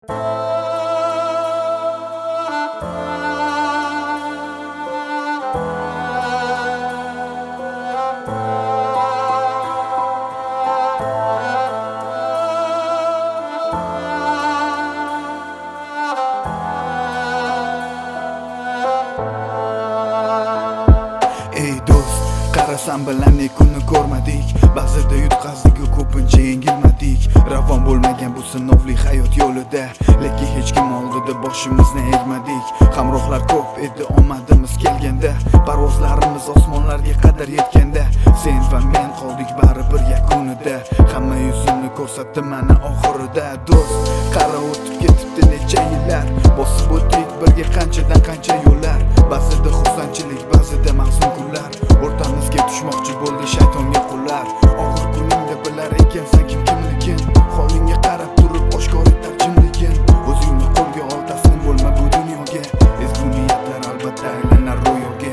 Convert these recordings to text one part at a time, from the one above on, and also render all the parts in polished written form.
Ey do'st, qarasam bilan kunni ko'rmadik. Ba'zida yutqazdik-ku ko'pincha yengilmadik. Ravon bo'lmagan bu sinovli hayot yo'lida, lekin hech kim oldida boshimizni egmadik. Hamrohlar ko'p edi omadimiz kelganda, parvozlarimiz osmonlarga qadar yetganda, sen va men qoldik baribir yakunida. Hamma yuzini ko'rsatdi mana oxirida. Do'st, qara o'tib ketibdi necha yillar, bosib o'tdik birga qanchadan qancha yo'llar. Ba'zida xursandchilik, ba'zida mahzun kunlar, o'rtamizga tushmoqchi bo'ldi shaytonga qullar. Og'ir kuningda bilar ekansan kimligin, holingga qarab turib oshkor etar jimligin. O'zingni qo'lga ol, taslim bo'lma bu dunyoga, ezgu niyatlar albatta aylanar ro'yoga.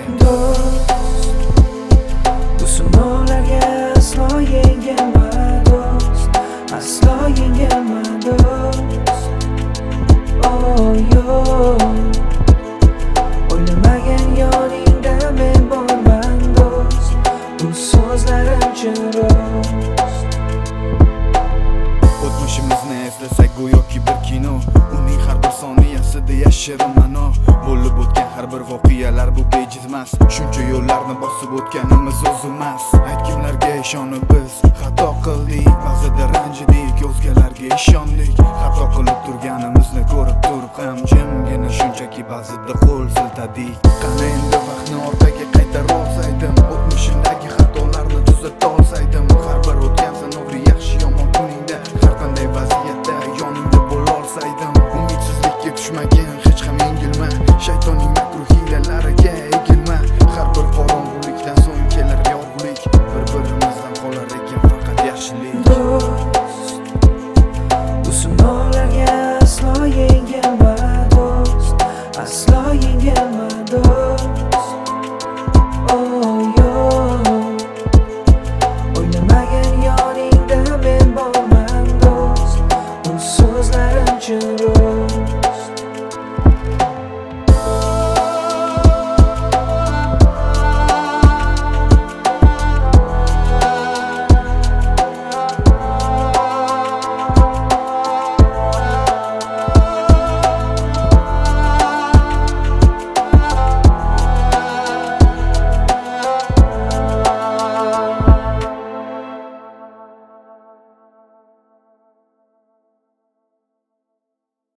Bu sinovlarga aslo yengilma do'st, aslo yengilma do'st. Oh yo'q, o'ylamagan yoningda men borman do'st, bu so'zlarim chin rost. O'tmishimizni eslasak go'yoki bir kino, uning har bir soniyasida yashirin ma'no. Bo'lib o'tgan har bir voqealar bu bejizmas, shuncha yo'llarni bosib o'tganimiz o'zimiz. Aytganlarga ishonib biz xato qildik, ba'zida ranjidik, o'zgalarga ishondik. Xato qilib turganimizni ko'rib turib ham jimgina shunchaki ba'zida qo'l siltadik. Qani endi vaqtni orqaga qaytara olsaydim, o'tmishimdagi xatolarni tuzata olsaydim,